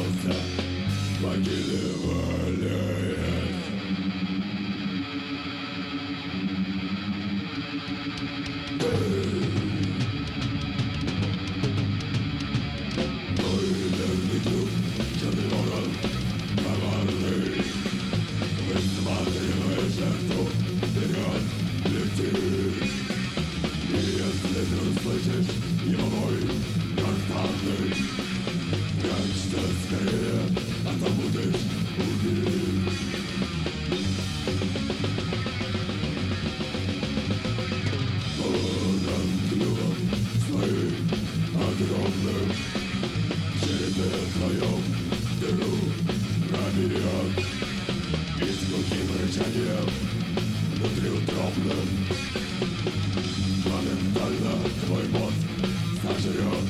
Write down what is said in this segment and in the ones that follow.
остался, могилы валяет. Мой верный друг, черный ворон, коварный, высматривая жертву, вперед летит. И если ты услышишь его вой гортанный, прячься скорее, а то будешь убит. Ворон клювом своим огромным в черепе твоем дыру проберет, и с глухим рычанием внутриутробным моментально твой мозг сожрет.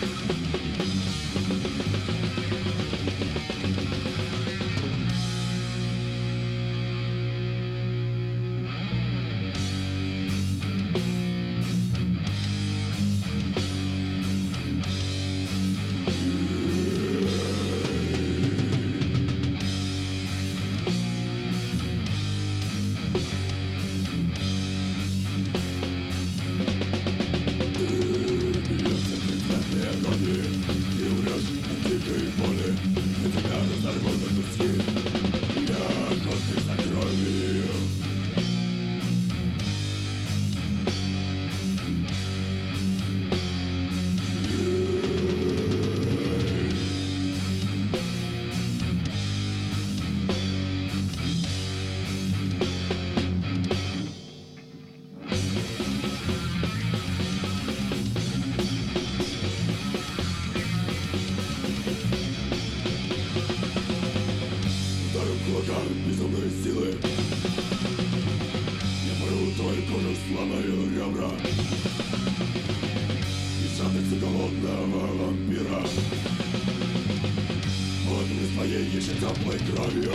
И умрешь от дикой боли, на тебя разорвут на куски. Я охотник за кровью. Кулаках безумной силы я порву твою кожу, сломаю ребра. И жадности голодного вампира он из моей еще теплой кровью.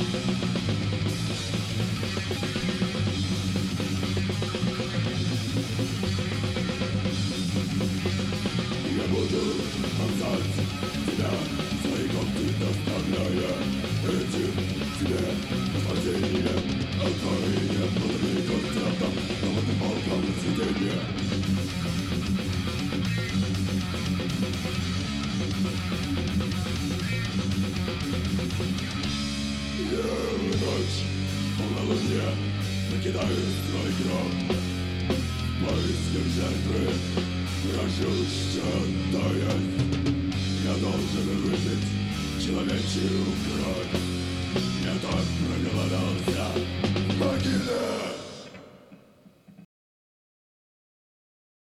Я буду ползать тебя, свои когти доставляя этим тебе наслаждение. Алкоголь внутри концерта, новым полком сиденья. Я в ночь полнолуния покидаю свой гроб. Поиском жертвы прошу считаясь. Я должен выпить человечью кровь. Я так проголодался в могиле.